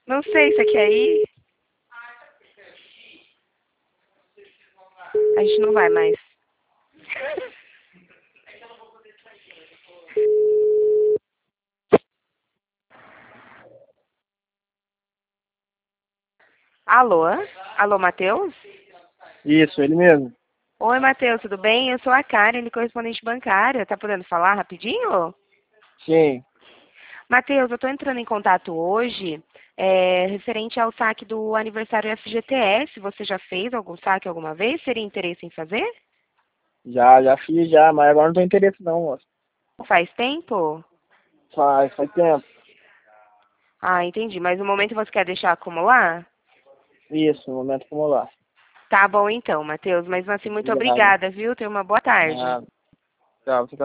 Não sei, você quer ir? A gente não vai mais. Alô? Alô, Matheus? Isso, ele mesmo. Oi, Matheus, tudo bem? Eu sou a Karen, correspondente bancária. Tá podendo falar rapidinho? Sim. Matheus, eu estou entrando em contato hoje referente ao saque do aniversário FGTS. Você já fez algum saque alguma vez? Teria interesse em fazer? Já fiz já, mas agora não tem interesse não, moço. Faz tempo? Faz tempo. Ah, entendi. Mas no momento você quer deixar acumular? Isso, no momento acumular. Tá bom então, Matheus. Mas assim, muito Obrigado. obrigada, viu? Tenha uma boa tarde. Nada. Tchau.